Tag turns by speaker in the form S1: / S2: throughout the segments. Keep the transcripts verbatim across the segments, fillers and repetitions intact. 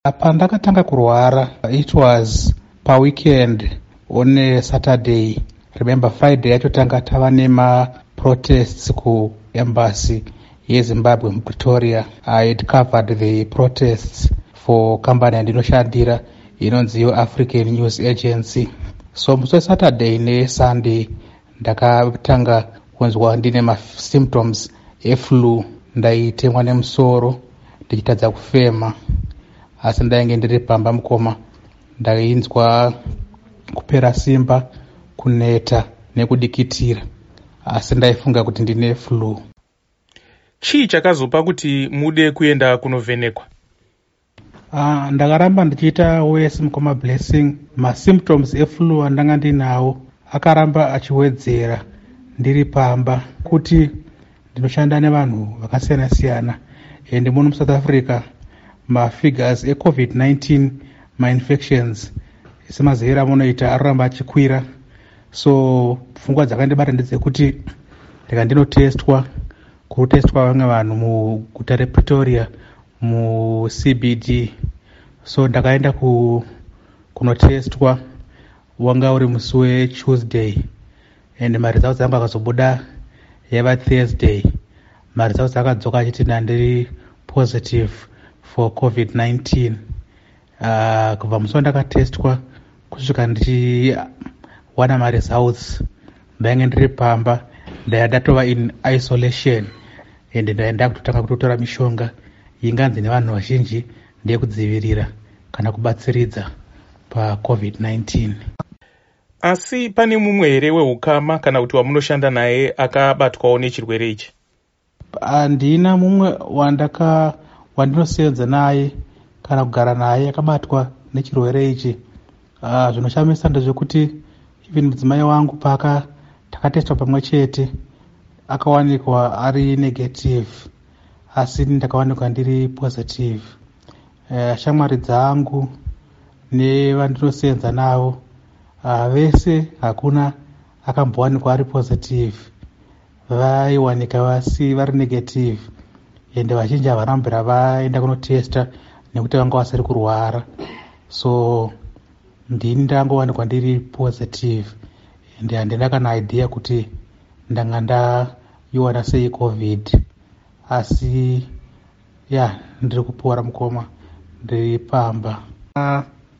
S1: Pandakatanga kurwara, it was per weekend on a Saturday. Remember Friday yacho tanga tava nema protests ku embassy yeZimbabwe mu Pretoria. I had covered the protests for company yandinoshandira inonzi African News Agency. So musi Saturday ne Sunday ndakatanga kunzwa ndine ma symptoms eflu, ndaitemwa nemusoro, ndichitadza kufema. Asi ndainge ndiri pamba mukoma, ndainzwa kupera simba, kuneta nekudikitira, asi ndaifunga kuti ndine flu.
S2: Chii chakazopa kuti mude kuenda kunovhenekwa?
S1: Uh, ndakaramba ndichiita O S mukoma blessing. Ma symptoms eflu andanga ndinawo akaramba achiwedzera ndiri pamba, kuti ndinoshanda nevanhu vakasiyana siyana, and muno mu South Africa ma figures e COVID nineteen ma infections semazera munoita aramba achikwira. So pfungwa dzakandibata ndedzekuti ndika ndinotestwa kutestwa vamwe vanhu muguta rePretoria mu C B D. So ndakaenda ku kunotestwa, wanga uri musi weTuesday, and maresults angu akazobuda yava Thursday. Maresults akadzoka achiti ndandiri positive for COVID nineteen. Uh, kubva musi wandakatestwa kusvika ndichiwana maresults ndainge ndiri pamba, ndaya ndatova in isolation, and ndaenda kutotanga kutotora mishonga inganzi nevanhu vazhinji ndeyekudzivirira kana kubatsiridza paCovid nineteen.
S2: Asi pane mumwe here weukama kana kuti wamunoshanda naye akabatwawo nechirwere ichi?
S1: Handina mumwe wandaka wandinosenza naye kana kugara naye akabatwa nechirwere ichi. Uh, zvinoshamisa ndezvekuti even mudzimai wangu paka takatestwa pamwe chete akawanikwa ari negative, asi ndakawanikwa ndiri positive. Uh, shamwari dzangu nevandinosenza navo uh, vese hakuna akambowanikwa ari positive, vaiwanika vasi vari negative, ende vazhinji havarambira vaenda kunotesta nekuti vanga vasiri kurwara. So ndini ndangowanikwa ndiri positive, ende handina kana idea kuti ndanga ndaiwana sei COVID, asi ya yeah, ndiri kupora mukoma, ndiri pamba. Uh,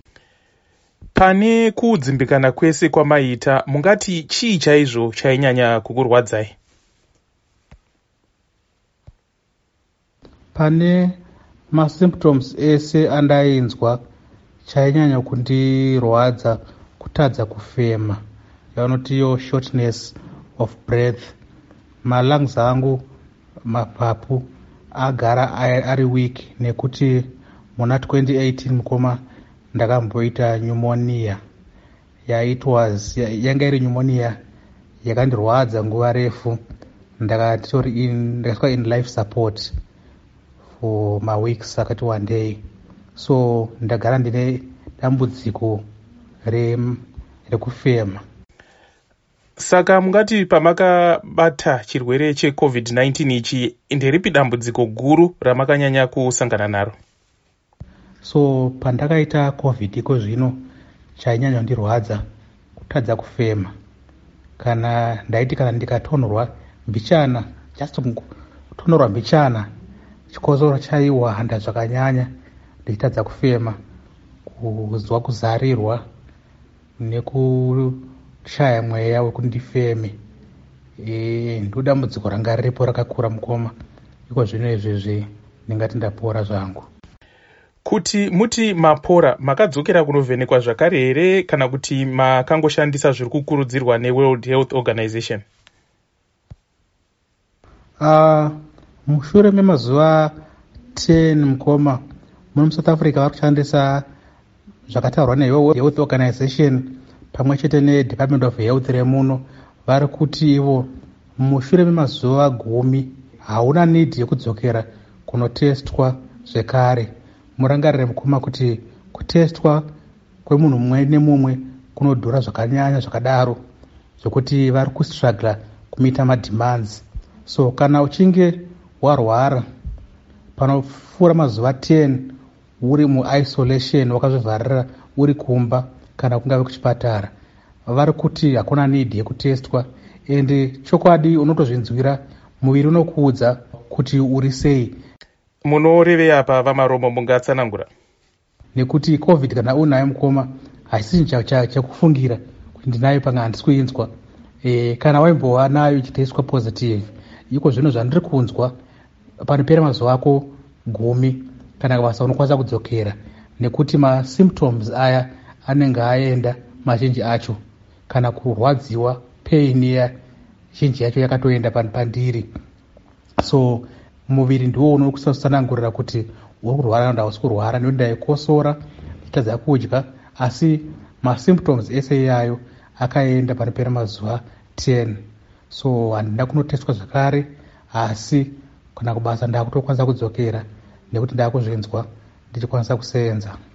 S2: Pane kudzimbikana kwese kwamaita, mungati chii chaizvo chainyanya kukurwadzai?
S1: Pane ma symptoms ese andainzwa, chainyanya kundirwadza kutadza kufema, yavanoti yo shortness of breath. Ma lungs angu, mapapu agara ari weak nekuti muna twenty eighteen mukoma ndakamboita pneumonia. Yeah, it was yanga iri pneumonia yakandirwadza nguva refu, ndakatori in ndakasvika in life support for my weeks akati one day. So ndagara ndine dambudziko re rekufema.
S2: Saka mungati pamakabata chirwere cheCovid nineteen ichi, nderipi dambudziko guru ramakanyanya kusangana naro?
S1: So pandakaita COVID iko zvino chainyanya kundirwadza kutadza kufema. Kana ndaiti kana ndikatonhorwa mbichana, just kutonhorwa mbichana, chikosoro chaiwanda zvakanyanya, ndichitadza kufema, kuzwa kuzarirwa nekushaya mweya wekuti ndifeme. E, ndodambudziko ranga riripo rakakura mukoma. Iko zvino izvezvi ndingati ndapora zvangu.
S2: Kuti muti mapora, makadzokera kunovhenekwa zvakare here kana kuti makangoshandisa zviri kukurudzirwa neWorld Health Organization?
S1: Uh, mushure memazuva ten mukoma, muno South Africa vari kushandisa zvakataurwa neWorld Health Organization pamwe chete neDepartment of Health remuno. Vari kuti ivo mushure memazuva gumi hauna need yekudzokera kunotestwa zvekare. Murangarire mukoma kuti kutestwa kwemunhu mumwe nemumwe kunodhura zvakanyanya zvakadaro, zvokuti vari kustruggle kumita mademands. So kana uchinge warwara panopfuura mazuva ten uri muisolation wakazvivharira uri kumba kana kungave kuchipatara, vari kuti hakuna need yekutestwa. Ende chokwadi unotozvinzwira muviri unokuudza kuti uri sei.
S2: Munorevei apa vamaromo mungatsanangura?
S1: Nekuti covid kana unayo mukoma haisi chakufungira kuti ndinayo panga handisi kuinzwa. E, kana waimbova nayo ichiteswa positive, iko zvinhu zvandiri kunzwa panopera mazuva ako gumi kana basa unokwanisa kudzokera, nekuti masymptoms aya anenge aenda mazhinji acho, kana kurwadziwa pain ya zhinji yacho yakatoenda pandiri. So muviri ndiwo unokusanangurira kuti uri kurwara kana hausi kurwara. Nekuti ndaikosora nditadza kudya, asi masymptoms ese iyayo akaenda panopera mazuva ten. So handina kunoteswa zvakare, asi kana kubasa ndakutokwanisa kudzokera nekuti ndakuzvinzwa ndichikwanisa kusenza.